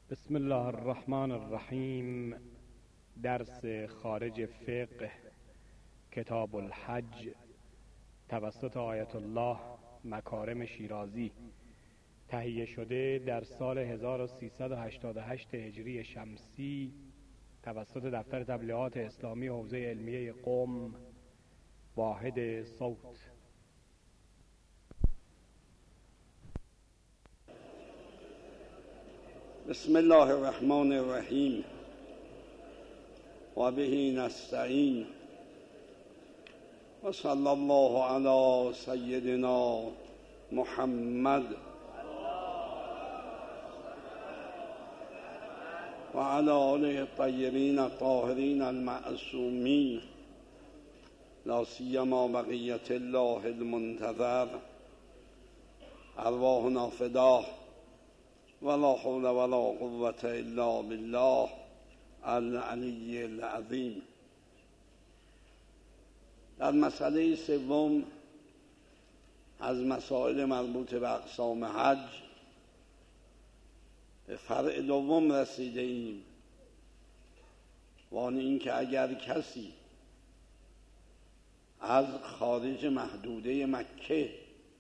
بسم الله الرحمن الرحیم. درس خارج فقه کتاب الحج توسط آیت الله مکارم شیرازی، تهیه شده در سال 1388 هجری شمسی توسط دفتر تبلیغات اسلامی حوزه علمیه قم، واحد صوت. بسم الله الرحمن الرحیم و به نستعین و صلی الله علی سیدنا محمد و علی آله الطاهرین الطاهرین المعصومین، لا سیما بقیة الله المنتظر. ارواحنا فداه ولا حول ولا قوة الا بالله العلی العظیم. در مسئله سوم از مسائل مربوط به اقسام حج به فرع دوم رسیده ایم، و آن این که اگر کسی از خارج محدوده مکه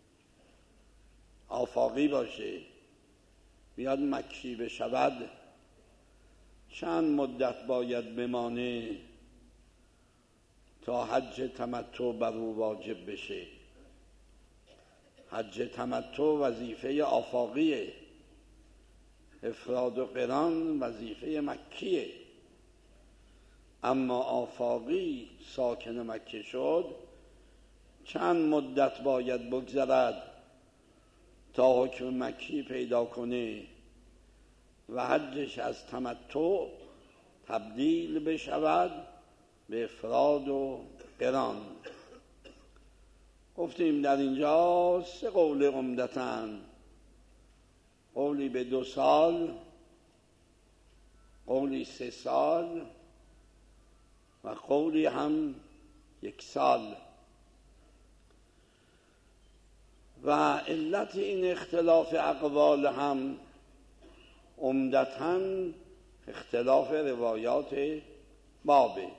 آفاقی باشه، بیاد مکی بشود، چند مدت باید بمانه تا حج تمتع بر او واجب بشه؟ حج تمتع وظیفه آفاقیه، افراد و قران وظیفه مکیه. اما آفاقی ساکن مکه شد، چند مدت باید بگذرد تا حکم مکی پیدا کنه و حجش از تمتع تبدیل بشود به افراد و قران. گفتیم در اینجا سه قول عمدتاً، قولی به 2 سال، قولی 3 سال و قولی هم 1 سال. و علت این اختلاف اقوال هم عمدتاً اختلاف روایات بابه،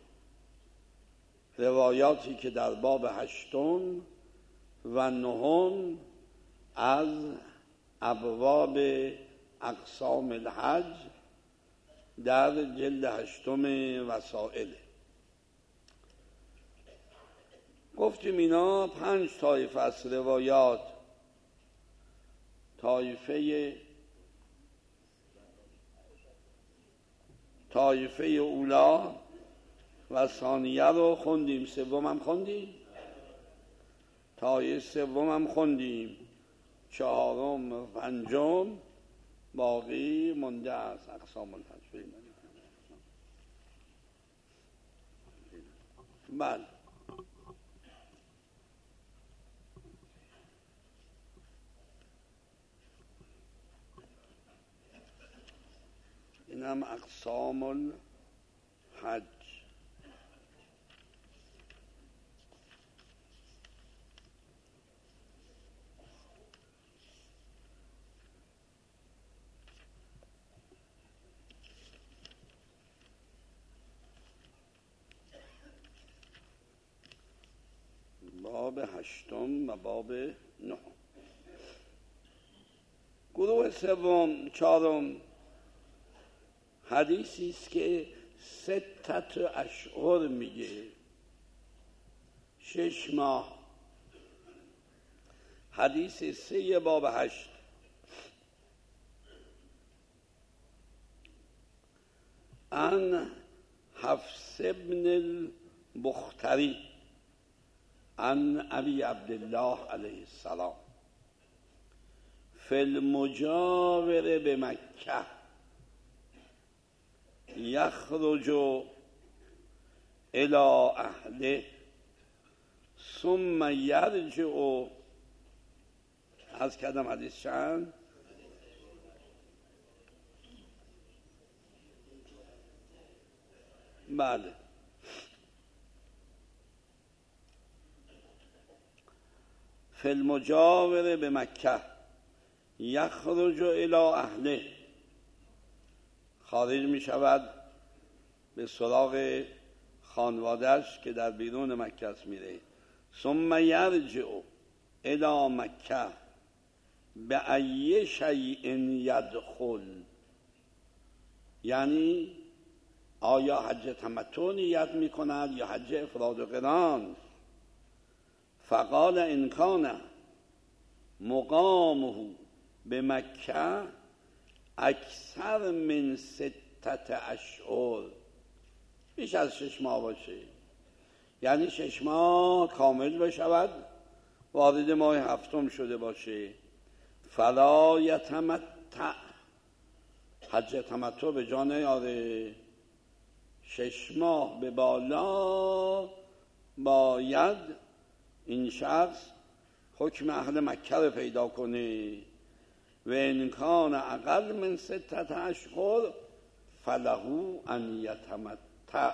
روایاتی که در باب 8 و 9 از ابواب اقسام الحج در جلد 8 وسائل. گفتیم اینا 5 طایفه از روایات: طایفه اولا و ثانیه رو خوندیم، سوم هم خوندیم، طایفه سوم هم خوندیم، 4م و 5م باقی مونده از اقسام الحج. بله، این هم اقسام الحج. باب 8 و باب 9. گروه سوم، 4م، حدیثی است که 6 اشهر میگه، 6 ماه. حدیث 3 باب 8: عن حفص بن البختری عن ابی عبدالله علیه السلام فی المجاور بمکه یخرج الی اهله ثم یرجع. از کدام حدیث چند؟ بله، فی المجاور بمکه یخرج الی اهله خارج می شود به سراغ خانوادهش که در بیرون مکه است میره. ثم یرجع الی مکه به ای شیء یدخل، یعنی آیا حج تمتع نیت می کند یا حج افراد و قران؟ فقال ان کان مقامه به مکه اکثر من 6 اشهر، بیش از 6 ماه باشه، یعنی 6 ماه کامل بشود، وارد ماه 7 شده باشه، فلا یتمتع، حج تمتع به جا نیاره. 6 ماه به بالا باید این شخص حکم اهل مکه رو پیدا کنه. و ان کان اقل من 6 اشهر فله ان یتمتع،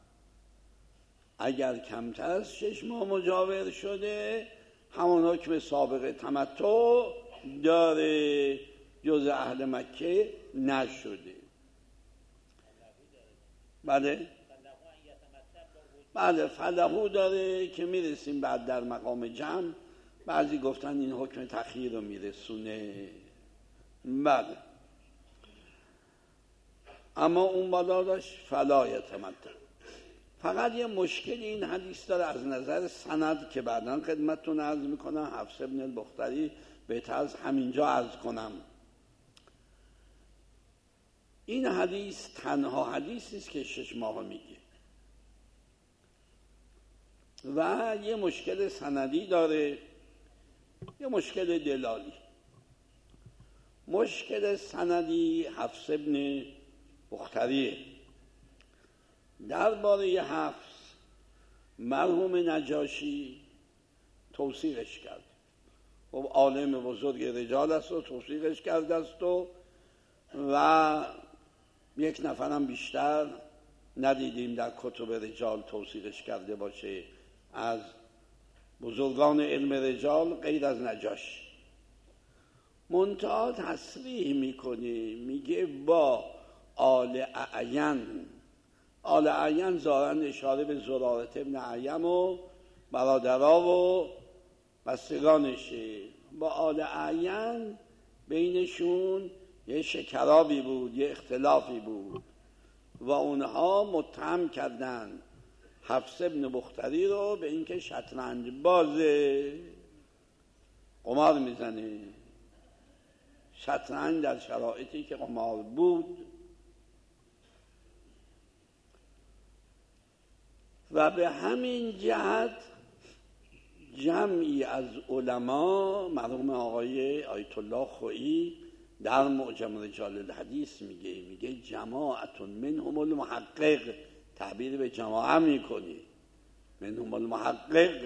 اگر کمتر از 6 ماه مجاور شده همون حکم سابق تمتع داره، جز اهل مکه نشده. بله فلهو داره که میرسیم بعد در مقام جمع. بعضی گفتن این حکم تأخیر رو میرسونه. بله، اما اون بالا داشت فلا یتمتع. فقط یه مشکل این حدیث داره از نظر سند که بعداً خدمتتون عرض میکنم، حفص بن البختری بهتر از همینجا عرض کنم. این حدیث تنها حدیثی است که 6 ماه میگه و یه مشکل سندی داره، یه مشکل دلالی. مشکل سندی حفص بن بختریه. درباره حفص مرحوم نجاشی توثیقش کرد. خب عالم بزرگ رجال است و توثیقش کرده است و یک نفرم بیشتر ندیدیم در کتب رجال توثیقش کرده باشه از بزرگان علم رجال غیر از نجاشی. منتها تصریح میکنه، میگه با آل اعین. آل اعین ظاهراً اشاره به زرارة ابن اعیم و برادرها و بستگانشه. با آل اعین بینشون یه شکرابی بود، یه اختلافی بود و اونها متهم کردن حفص بن بختری رو به اینکه شطرنج بازه، قمار میزنه. شطرنج در شرایطی که قمار بود و به همین جهت جمعی از علما، مرحوم آقای آیت الله خویی در معجم رجال الحدیث میگه جماعت منهم المحقق، تعبیر به جماعه میکنی، منهم المحقق،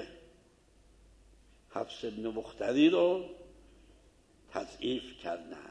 حفص بن بختری رو تضعیف کردن.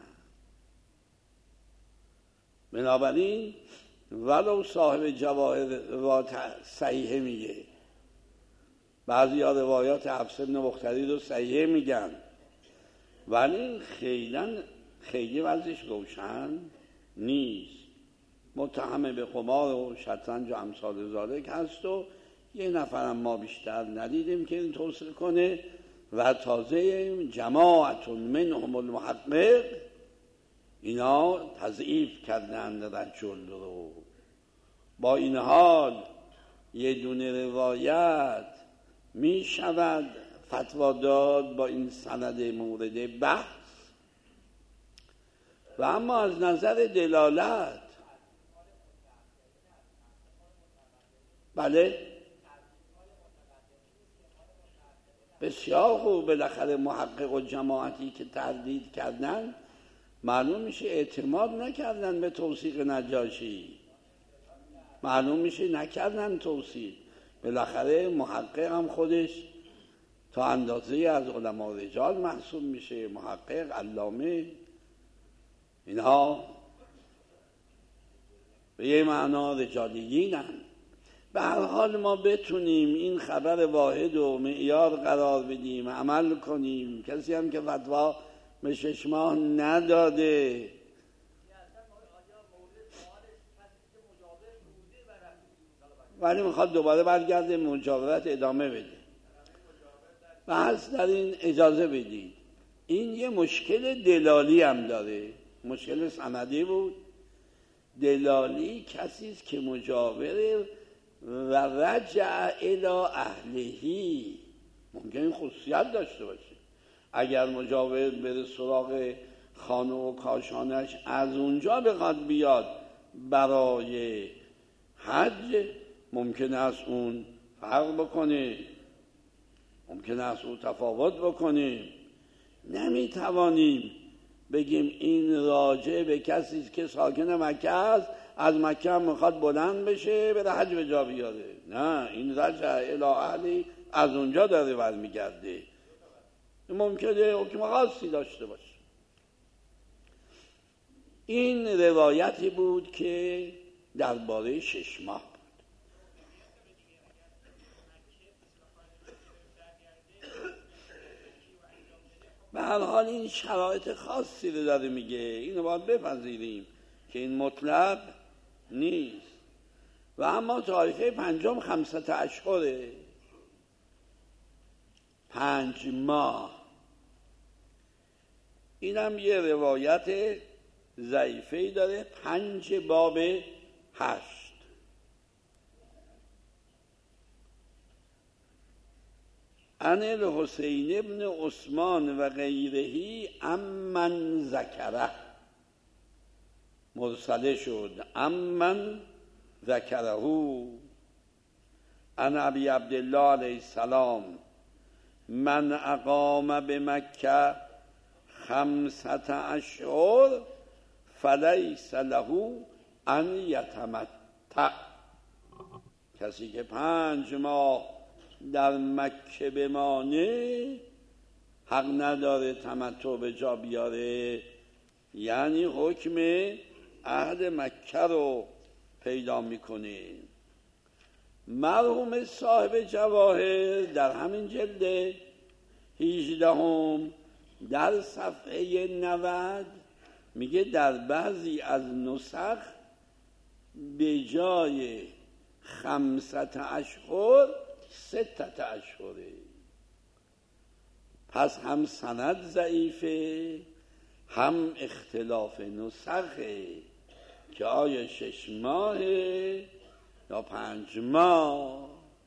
بنابراین ولو صاحب جواهر روایات صحیحه میگه، بعضی ها روایات حفص بن بختری رو صحیحه میگن، ولی خیلی وضعش روشن نیست. متهم به قمار و شطرنج و امثال ذالک هست و یه نفرم ما بیشتر ندیدیم که این توصیه کنه و تازه جماعت منهم المحقق اینا تضعیف کردن رجل رو. با این حال یه دونه روایت می شود فتوا داد با این سند مورد بحث و اما از نظر دلالت بله بسیار خوب. بالاخره محقق و جماعتی که تردید کردن معلوم میشه اعتماد نکردن به توثیق نجاشی، معلوم میشه نکردن توثیق. بالاخره محقق هم خودش تا اندازه از علما رجال محسوب میشه، محقق، علامه، اینها به یه معنا رجالیینن. به هر حال ما بتونیم این خبر واحد و معیار قرار بدیم، عمل کنیم. کسی هم که فتوا به 6 ماه نداده ولی میخواد دوباره برگرده مجاورت ادامه بده. بس در این اجازه بدید، این یه مشکل دلالی هم داره، مشکل سندی بود. دلالی کسی است که مجاوره و رجع الی اهلهی، ممکن این خصوصیت داشته باشه. اگر مجاور بره سراغ خانه و کاشانش، از اونجا بخواد بیاد برای حج، ممکن است اون فرق بکنه، ممکن است اون تفاوت بکنه. نمیتوانیم بگیم این راجع به کسی که ساکن مکه است، از مکه هم میخواد بلند بشه بره حج به جا بیاره. نه، این رجع الی اهلی، از اونجا داره برمیگرده. ممکنه حکم خاصی داشته باشه. این روایتی بود که درباره 6 ماه بود. به هر حال این شرایط خاصی رو داره میگه، اینو باید بپذیریم که این مطلق نیست. و اما طایفه پنجم 5 اشهره، 5 ماه. اینم یه روایت ضعیفه‌ای داره، 5 باب 8. عن الحسین ابن عثمان و غیرهی امن ذکره، مرسله شد، امن ذکره. عن ابی عبدالله علیه السلام من اقام بمکه 5 اشهر فلیس له ان یتمتع. کسی که 5 ماه در مکه بمانه حق نداره تمتع به جا بیاره، یعنی حکم عهد مکه رو پیدا میکنه. مرحوم صاحب جواهر در همین جلد 18 در صفحه 90 میگه در بعضی از نسخ به جای 5 اشهر 6 اشهره. پس هم سند ضعیفه، هم اختلاف نسخه که آیا 6 ماهه یا 5 ماه.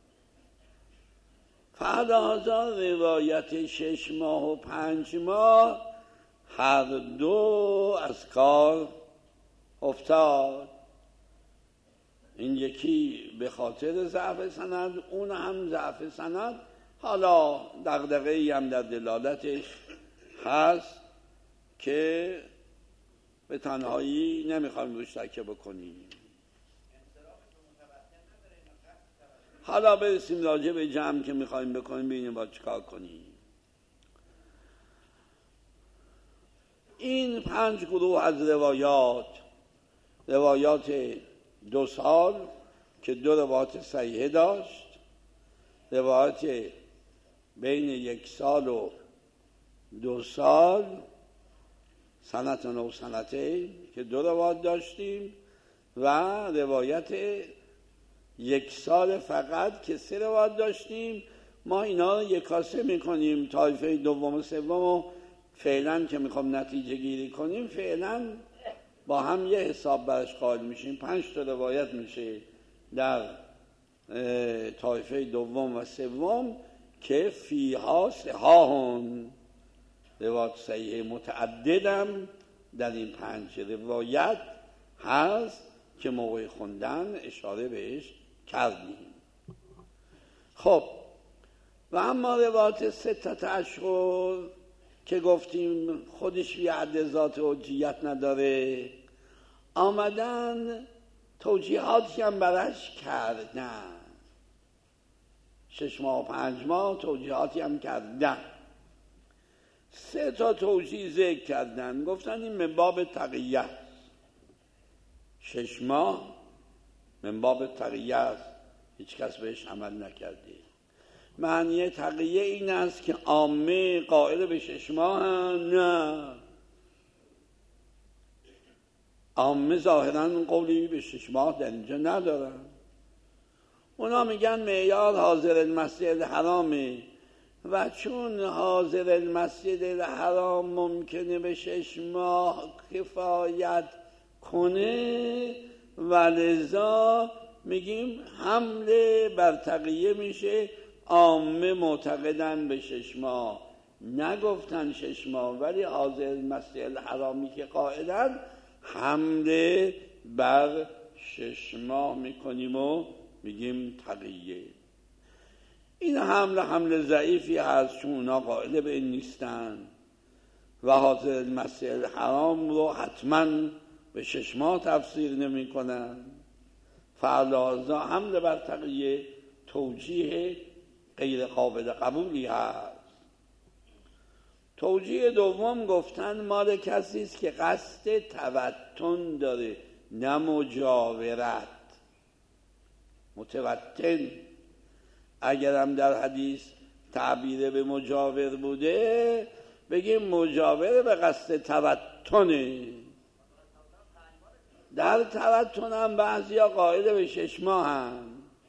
فلذا روایت 6 ماه و 5 ماه هر دو از کار افتاد. این یکی به خاطر ضعف سند، اون هم ضعف سند. حالا دغدغه‌ای هم در دلالتش هست که به تنهایی نمیخوایم روش تکیه بکنیم. حالا برسیم راجع به جمع که میخوایم بکنیم، ببینیم باید چیکار کنیم. این 5 گروه از روایات 2 سال که 2 روایات صحیحه داشت، روایات بین 1 سال و 2 سال، سنتن و سنته که 2 روایات داشتیم، و روایت 1 سال فقط که 3 روایات داشتیم. ما اینا رو یکاسه میکنیم، طایفه دوم و سوم فعلا که میخوام نتیجه گیری کنیم، فعلا با هم یه حساب برش قائل میشیم. 5 تا روایت میشه در طایفه دوم و سوم که فیها صحاحون، روایت صحیح متعددم در این 5 روایت هست که موقع خوندن اشاره بهش کردیم. خب و اما روایت 6 اشهر که گفتیم خودش بی حد ذات حجیت نداره، آمدن توجیهاتی هم برش کردن. 6 ماه و 5 ماه توجیهاتی هم کردن. 3 تا توجیه ذکر کردن، گفتن این من باب تقیه است. 6 ماه من باب تقیه است، هیچ کس بهش عمل نکرده. معنی تقیه این است که عامه قائل به 6 ماه نه، عامه ظاهراً قولی به 6 ماه در اینجا ندارن. اونا میگن معیار حاضر المسجد الحرامه و چون حاضر المسجد الحرام ممکنه به 6 ماه کفایت کنه و لذا میگیم حمله بر تقیه میشه. عامه معتقدن به 6 ماه، نگفتن 6 ماه، ولی حاضر مسجد الحرامی که قائلن حمله بر 6 ماه میکنیم و میگیم تقیه. این حمله ضعیفی هست چون اونا قائل به این نیستن و حاضر مسجد الحرام رو حتما به 6 ماه تفسیر نمی کنن. فعلازا حمله بر تقیه توجیه غیر قابل قبولی هست. توجیه دوم گفتن مال کسی است که قصد تبتن داره نه مجاورت. متوتن اگرم در حدیث تعبیر به مجاور بوده بگیم مجاور به قصد تبتنه. در تبتن هم بعضی ها قائل به 6 ماه هم.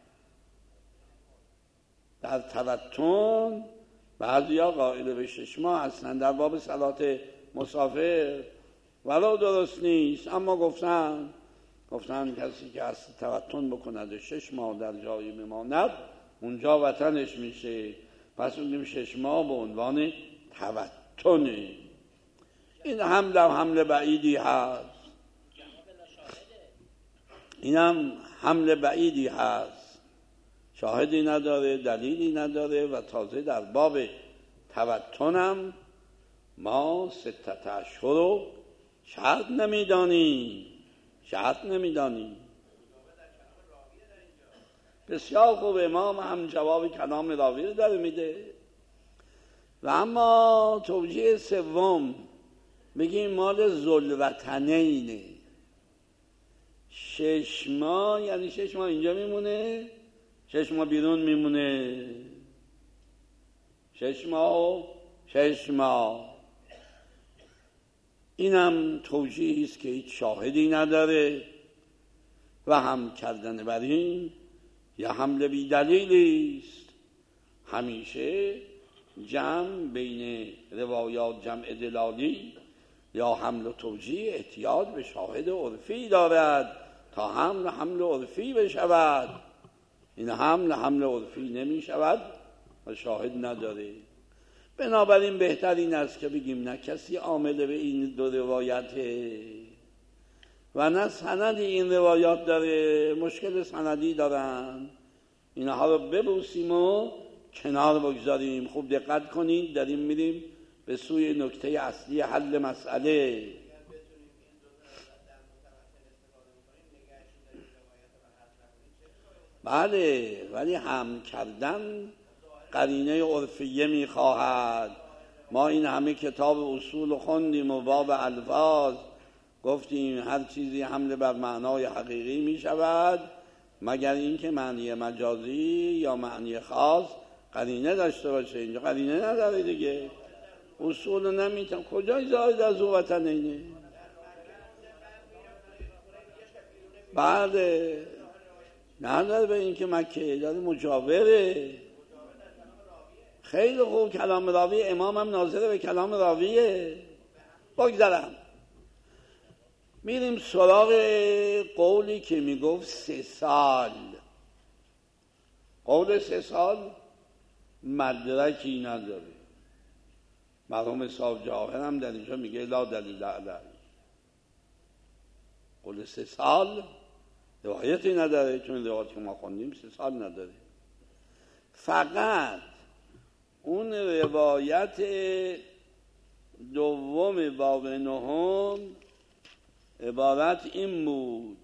در تبتن بعضی ها قائل به 6 ماه هستند. در باب صلات مسافر ولو درست نیست، اما گفتن کسی که از تبتن بکند 6 ماه در جایی میماند اونجا وطنش میشه. پس اونیم 6 ماه به عنوان تبتنه. این حمله بعیدی هست. اینم حمله بعیدی هست، شاهدی نداره، دلیلی نداره و تازه در باب تبتنم ما 6 اشهر رو شرط نمیدانیم. بسیار خوب، امام هم جواب کلام راوی رو داره میده. و اما توجیه سوم میگیم مال ذوالوطنینه. 6 ماه یعنی 6 ماه اینجا میمونه، 6 ماه بیرون میمونه. 6 ماه اینم توجیهی است که هیچ شاهدی نداره و هم کردن بر این یا حمله بی دلیلی است. همیشه جمع بین روایات جمع دلالی یا حمل و توجیه احتیاج به شاهد عرفی دارد تا حمل عرفی بشود. این حمل عرفی نمی شود و شاهد نداره. بنابراین بهتر این است که بگیم نه کسی عامل به این 2 روایته و نه سند این روایات داره، مشکل سندی دارن. اینها رو ببوسیم و کنار بگذاریم. خوب دقت کنید، داریم میریم به سوی نکته اصلی حل مسئله. بله، ولی هم کردن قرینه عرفیه میخواهد. ما این همه کتاب اصول خوندیم و باب الفاظ گفتیم هر چیزی حمل بر معنای حقیقی میشود مگر اینکه معنی مجازی یا معنی خاص قرینه داشته باشه. اینجا قرینه نداره دیگه. اصول نمیتونم کجای زاید از او وطن اینه. بله، نداره به این که مکه داره مجاوره. خیلی خوب، کلام راوی امام هم ناظره به کلام راویه. بگذارم میریم سراغ قولی که میگفت 3 سال. قول 3 سال مدرکی نداره. مرحوم صاحب جواهر هم در اینجا میگه لا دلیل علیه. قول 3 سال روایتی نداره، چون روایتی که ما خوندیم 3 سال نداره. فقط اون روایت دوم باب 9 عبارت این بود،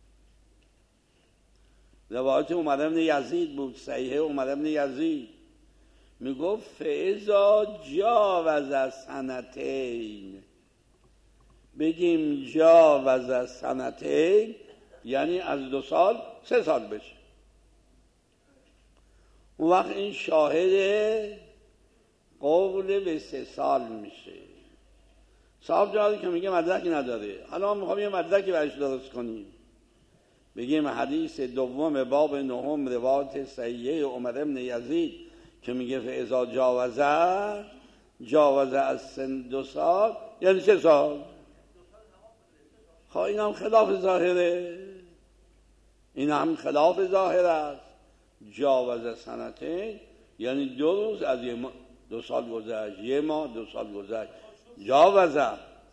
روایت عمر بن یزید بود، صحیح عمر بن یزید، میگفت فاذا جاوز سنتین. بگیم جاوز سنتین یعنی از 2 سال 3 سال بشه. اون وقت این شاهد قول به 3 سال میشه. صاحب جاری که میگه مدرکی نداره، حالا ما میخوام یه مدرکی برش درست کنیم. بگیم حدیث دوم باب نهم روایت صحیحه عمر بن یزید که میگه فاذا جاوز از سن 2 سال یعنی 3 سال. خب این هم خلاف ظاهره، این هم خلاف ظاهر است. جاوز سنتین یعنی 2 روز از 2 سال گذشت، 1 ماه 2 سال گذشت. جاوزه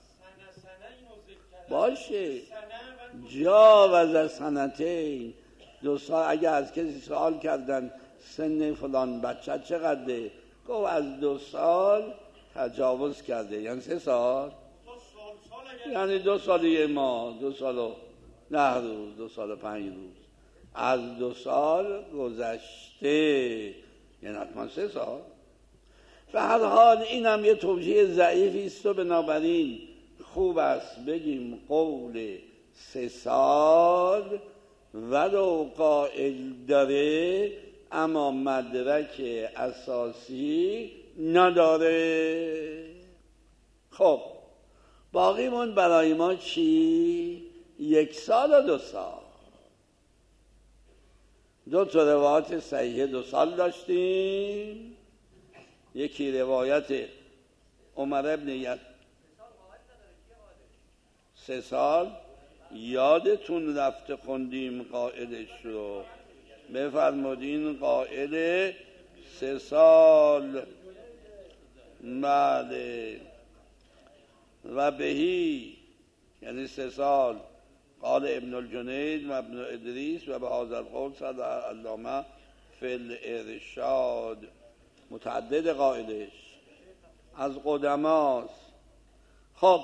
باشه، جاوز سنتین 2 سال. اگر از کسی سوال کردن سن فلان بچه چقدره، گفت از 2 سال تجاوز کرده یعنی 3 سال، یعنی 2 سال 1 ماه، 2 سال و 9 روز، 2 سال و 5 روز. از 2 سال گذشته یعنی حتما 3 سال. به هر حال این هم یه توجیه ضعیفی است و بنابراین خوب است بگیم قول 3 سال ولو قائل داره اما مدرک اساسی نداره. خب باقیمون برای ما چی؟ 1 سال و 2 سال. 2 تا روایت صحیح 2 سال داشتیم. یکی روایت عمر ابن یزید 3 سال یادتون رفته خوندیم قاعدش رو، بفرمودین قاعده 3 سال. بله و بهی یعنی 3 سال قال ابن الجنید و ابن ادریس و به هذا القول صدر علامه فی الارشاد. متعدد قاعدش از قدماست. خب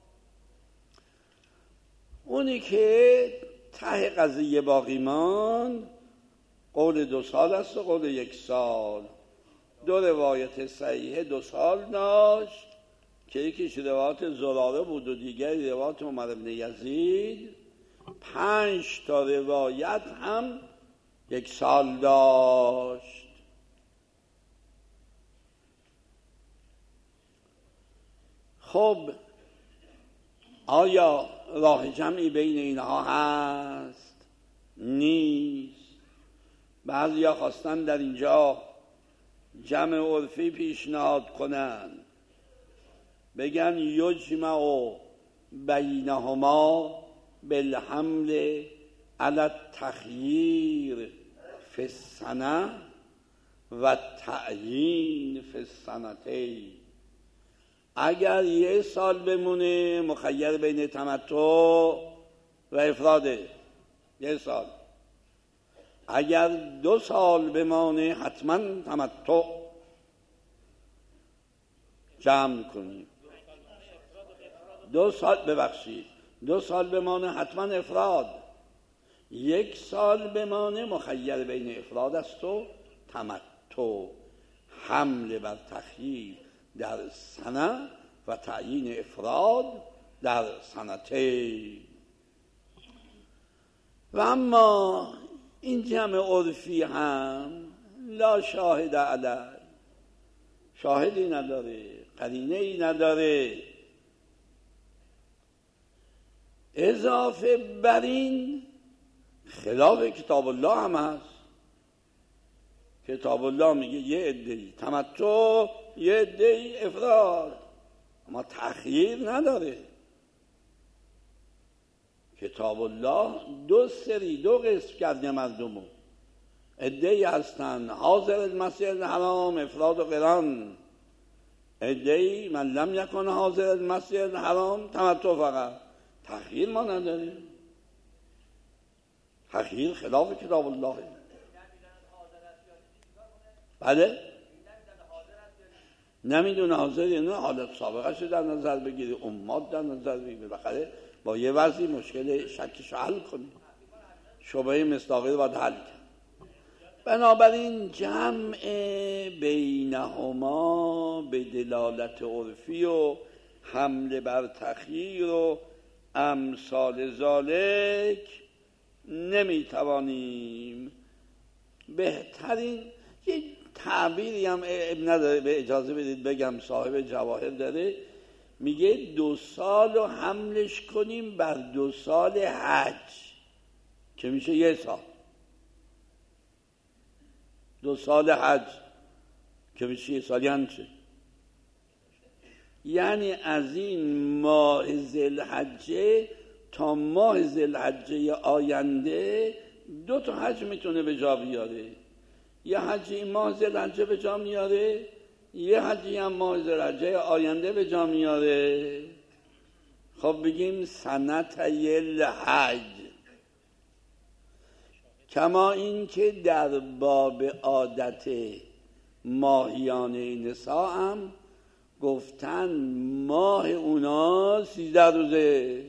اونی که ته قضیه باقی ماند قول 2 سال است و قول 1 سال. 2 روایت صحیحه 2 سال داشت که یکیش روایت زراره بود و دیگری روایت عمر بن یزید. 5 تا روایت هم 1 سال داشت. خب آیا راه جمعی بین اینها هست؟ نیست. بعضیا خواستن در اینجا جمع عرفی پیشنهاد کنن، بگن یجمع بینهما بالحمل علی التخییر فی السنه و تعیین فی السنتین. اگر 1 سال بمونه مخیر بین تمتع و افراده 1 سال. اگر 2 سال بمانه حتما تمتع جمع کنیم. 2 سال ببخشید 2 سال بمانه حتما افراد. 1 سال بمانه مخیر بین افراد است و تمتع. حمل بر تخییر در سنه و تعیین افراد در سنتین. و اما این جمع عرفی هم لا شاهد علی، شاهدی نداره، قرینه‌ای نداره. اضافه بر این خلاف کتاب الله هم هست. کتاب الله میگه یه عده‌ای تمتع، یه عده‌ای افراد، اما تخییر نداره. کتاب الله 2 سری 2 قسم کرده مردمو. عده‌ای هستن حاضر المسجد الحرام افراد و قران، عده‌ای من لم یکن حاضر المسجد الحرام تمتع فقط. تخییر ما نداریم. تخییر خلاف کتاب الله. بله نمیدونه حاضر یا نه، حالت سابقه شو در نظر بگیری، امت در نظر بگیری، بخاطر با یه وضعی مشکل شکش حل کنی، شبهه مصداقی رو باید حل کرد. بنابراین جمع بینهما به دلالت عرفی و حمل بر تخییر و امثال ذالک نمیتوانیم. بهترین یه تعبیری هم نداره، به اجازه بدید بگم، صاحب جواهر داره، میگه 2 سال رو حملش کنیم بر 2 سال حج. که میشه 1 سال، 2 سال حج که میشه 1 سال. یعنی چه؟ یعنی از این ماه ذوالحجه تا ماه ذوالحجه آینده 2 تا حج میتونه به جا بیاره. یه حجی این ماه ذوالحجه به جا میاره، یه حجی هم ماه ذوالحجه آینده به جا میاره. خب بگیم سنت الحج. کما این که در باب عادت ماهیانه نساء هم گفتن ماه اونا 13 روزه.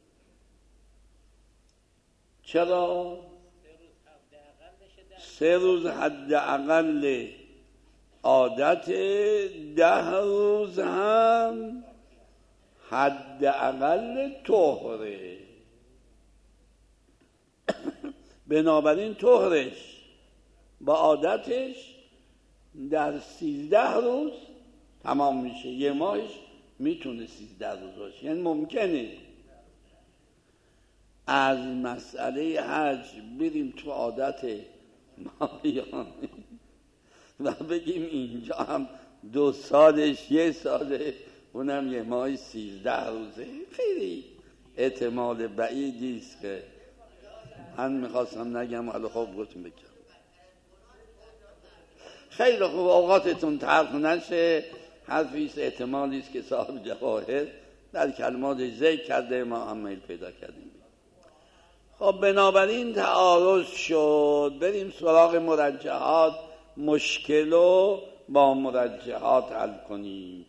چرا؟ 3 روز حداقل عادت، 10 روز هم حداقل طهره. بنابراین طهرش با عادتش در 13 روز تمام میشه. 1 ماهش میتونه 13 روز باشه. یعنی ممکنه از مسئله حج بریم تو عادت ماهیانه و بگیم اینجا هم 2 سالش 1 ساله، اونم 1 ماه 13 روزه. خیلی احتمال بعیدی است که من میخواستم نگم، ولی خب گفتم بگم. خیلی خوب، اوقاتتون تلخ نشه. حرفیست، احتمالی است که صاحب جواهر در کلمات ذکر کرده، ما هم میل پیدا کردیم. خب بنابراین تعارض شد، بریم سراغ مرجحات، مشکل رو با مرجحات حل کنیم.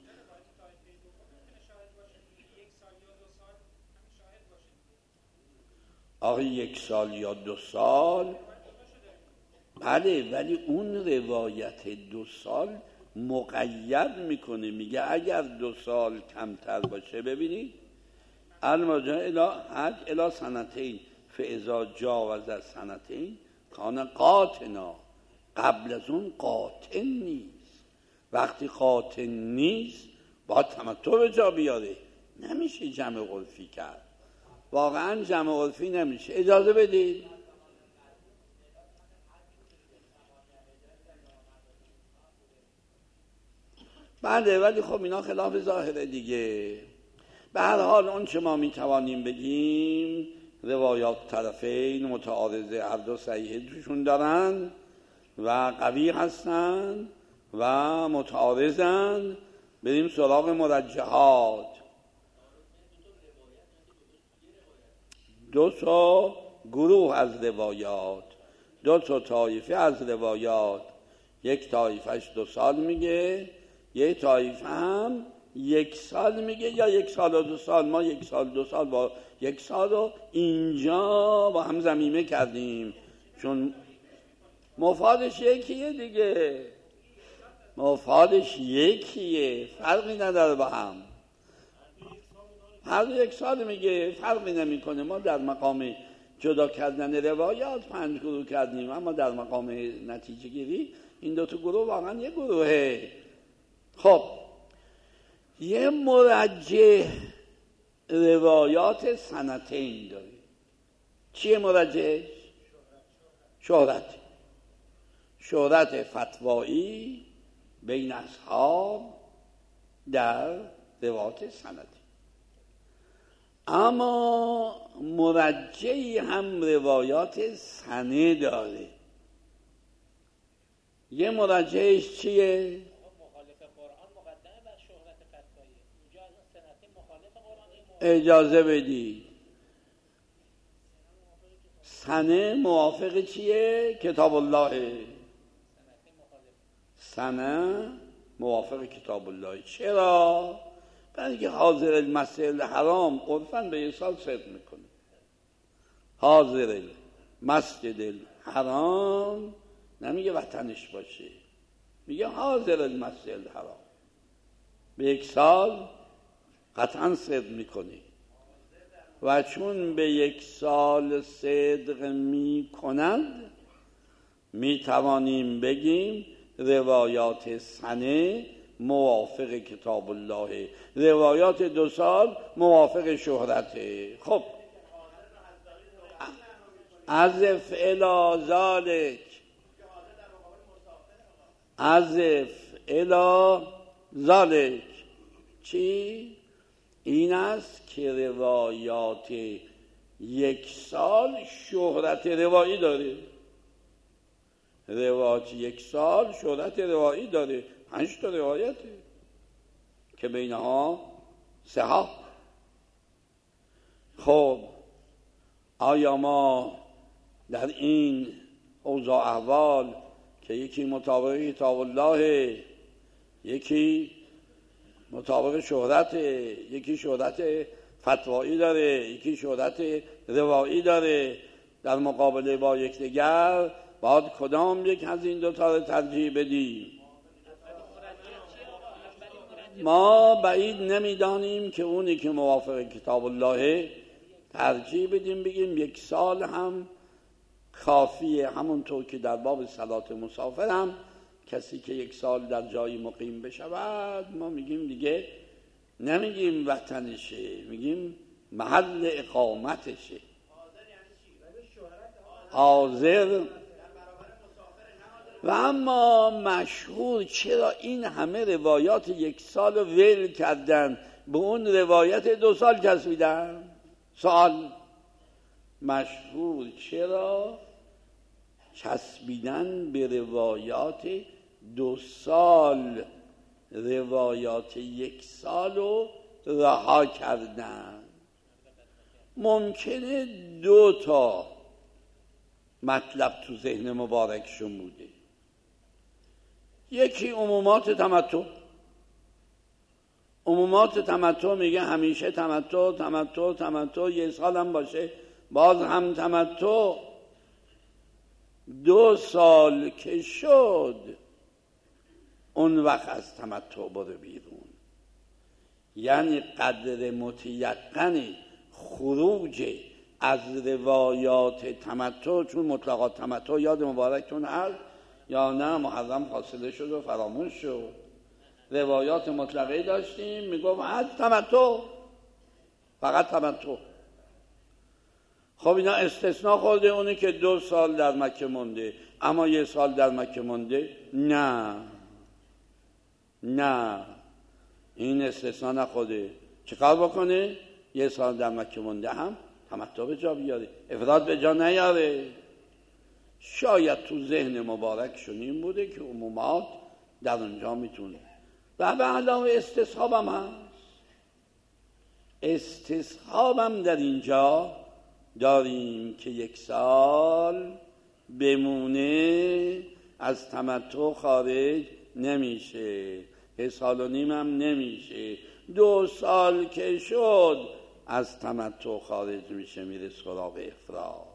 آقا 1 سال یا 2 سال، بله، ولی اون روایت 2 سال مقید میکنه، میگه اگر 2 سال کمتر باشه. ببینید المرجع حج الی سنتین فاذا جاوز سنتین کان قاطنا. قبل از اون قاطن نیست. وقتی قاطن نیست باید تمتع به جا بیاره، نمیشه جمع عرفی کرد. واقعا جمع عرفی نمیشه. اجازه بدید بله، ولی خب اینا خلاف ظاهره دیگه. به هر حال اون چه ما میتوانیم بگیم روایات طرفین متعارضه، هر دو صحیح توشون دارن و قوی هستن و متعارضن. بریم سراغ مرجحات. 2 تا گروه از روایات، 2 تا طایفه از روایات. 1 طایفهش 2 سال میگه، 1 طایفه هم 1 سال میگه، یا 1 سال و 2 سال. ما 1 سال 2 سال با 1 سال رو اینجا با هم ضمیمه کردیم، چون مفادش یکیه دیگه. مفادش یکیه، فرقی نداره با هم. هر 1 سال میگه، فرقی نمیکنه. ما در مقام جدا کردن روایات 5 گروه کردیم، اما در مقام نتیجه گیری این 2 تا گروه واقعا 1 گروهه. خب یه مرجح روایات سنتین داره. چیه مرجح؟ شهرت فتوایی بین اصحاب در روایات سنتین. اما مرجحی هم روایات سنه داره. یه مرجحش چیه؟ اجازه بدید، سنه موافق چیه؟ کتاب الله. سنه موافق کتاب الله. چرا؟ برای اینکه حاضر المسجد الحرام عرفاً به 1 سال صدق میکنه. حاضر المسجد الحرام نمیگه وطنش باشه، میگه حاضر المسجد الحرام به 1 سال قطعا صدق میکنه. و چون به 1 سال صدق میکنند میتوانیم بگیم روایات سنه موافق کتاب الله، روایات 2 سال موافق شهرته. خب ازف الی ذالک، ازف الی ذالک. چی؟ این است که روایات یک سال شهرت روایی داره. روایات یک سال شهرت روایی داره. 5 تا روایته که بینها صحاح. خب آیا ما در این اوضاع احوال که یکی مطابق کتاب الله، یکی مطابق شهرت، یکی شهرت فتوایی داره، یکی شهرت روایی داره، در مقابله با یکدیگر باید کدام یک از این دو تا رو ترجیح بدیم؟ ما بعید نمیدانیم که اونی که موافق کتاب الله ترجیح بدیم، بگیم یک سال هم کافیه. همونطور که در باب صلات مسافر هم کسی که یک سال در جایی مقیم بشود، ما میگیم دیگه نمیگیم وطنشه، میگیم محل اقامتشه. حاضر. و اما مشهور چرا این همه روایات یک سال رو ول کردن، به اون روایت 2 سال چسبیدن؟ سوال مشهور چرا چسبیدن به روایات 2 سال، روایات 1 سال رو رها کردن؟ ممکنه 2 تا مطلب تو ذهن مبارکشون بوده. یکی عمومات تمتع. عمومات تمتع میگه همیشه تمتع تمتع تمتع، 1 سال هم باشه باز هم تمتع. 2 سال که شد اون وقت از تمتع برو بیرون. یعنی قدر متیقن خروج از روایات تمتع، چون مطلقات تمتع یاد مبارکتون هست یا نه محرم حاصله شد و فراموش شد. روایات مطلقه داشتیم میگم از تمتع، فقط تمتع. خب اینا استثناء خورده، اونی که 2 سال در مکه مونده اما 1 سال در مکه مونده، نه این استثناء نخورده. چیکار بکنه؟ 1 سال در مکه مونده هم تمتع به جا بیاره، افراد به جا نیاره. شاید تو ذهن مبارکشون این بوده که عمومات در اونجا میتونه. و به علاوه استصحاب هم هست. استصحاب هم در اینجا داریم که 1 سال بمونه از تمتع خارج نمیشه، 1 سال و نیم هم نمیشه. 2 سال که شد از تمتع خارج میشه، میره سراغ افراد.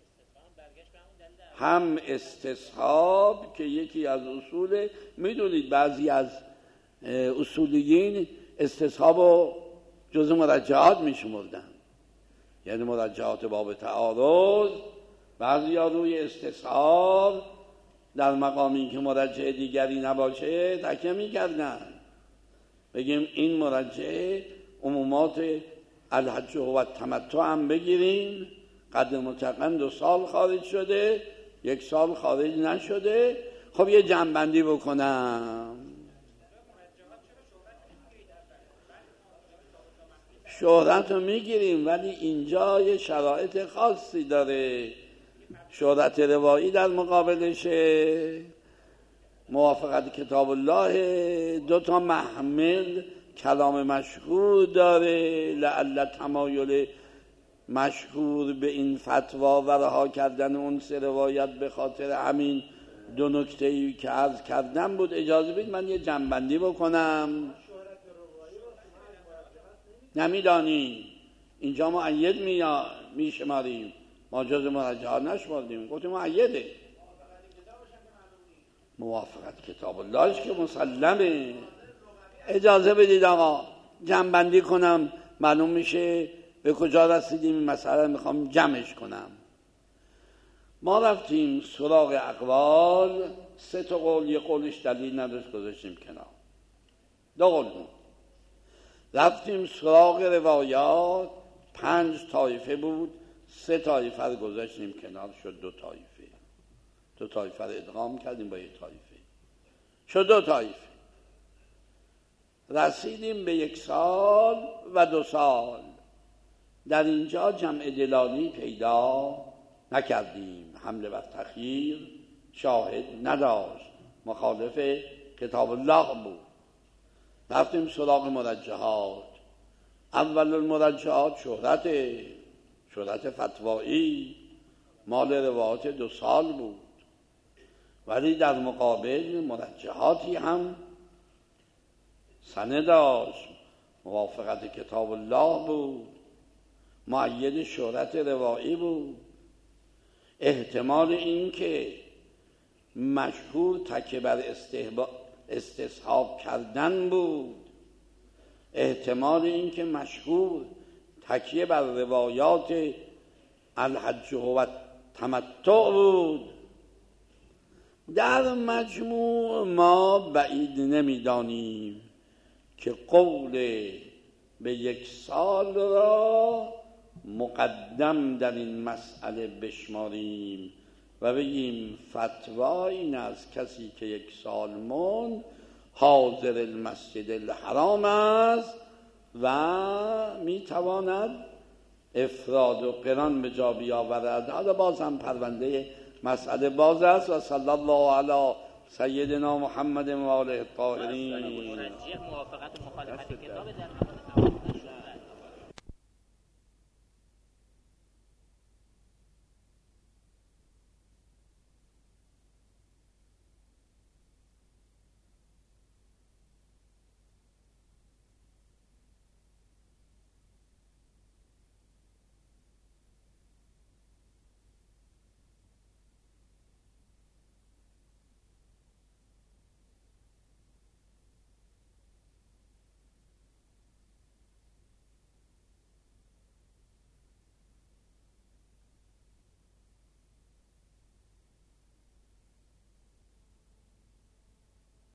هم استصحاب که یکی از اصول، میدونید بعضی از اصولیین استصحاب رو جزء مرجعات میشمردن، یعنی مرجعات باب تعارض. بعضی ها روی استصحاب در مقامی که مرجع دیگری نباشه تکیه میکردن. بگیم این مرجع عمومات الحج و تمتع هم بگیریم، قدر متقن 2 سال خارج شده، 1 سال خارج نشده. خب یه جمع‌بندی بکنم. شهرت رو میگیریم ولی اینجا یه شرایط خاصی داره. شهرت روایی در مقابلشه، موافقت کتاب الله 2 تا محمل کلام مشهور داره. لعل تمایل مشهور به این فتوا و رها کردن اون 3 روایت به خاطر همین 2 نکته‌ای که عرض کردم بود. اجازه بدید من یه جمع‌بندی بکنم. نمیدانی اینجا معید میشماریم، ما جز مرجعات نشماردیم، گفتیم معیده. موافقت کتاب اللهش که مسلمه. اجازه بدید آقا جمع‌بندی کنم، معلوم میشه به کجا رسیدیم. این مسئله میخوام جمعش کنم. ما رفتیم سراغ اقوال، 3 تا قول، یه قولش دلیل نداشت گذاشتیم کنار، 2 قول بود. رفتیم سراغ روایات، 5 طایفه بود، 3 طایفه رو گذاشتیم کنار، شد 2 طایفه. 2 طایفه رو ادغام کردیم با 1 طایفه، شد 2 طایفه. رسیدیم به 1 سال و 2 سال. در اینجا جمع دلالی پیدا نکردیم، حمله بر تخییر شاهد نداشت، مخالف کتاب الله بود. رفتیم سراغ مرجحات. اول المرجحات شهرت فتوایی مال روایات 2 سال بود، ولی در مقابل مرجحاتی هم سند داشت، موافقت کتاب الله بود، مؤید شهرت روایی بود. احتمال این که مشهور تکیه بر استصحاب کردن بود، احتمال این که مشهور تکیه بر روایات الحج و تمتع بود. در مجموع ما بعید نمی‌دانیم که قول به 1 سال را مقدم در این مسئله بشماریم و بگیم فتوا این از کسی که 1 سال موند حاضر المسجد الحرام است و میتواند افراد و قران به جا بیاورد. حالا باز هم پرونده مسئله باز است. و صلی الله علی سیدنا محمد و آله الطاهرین. موافقت مخالفت کتاب در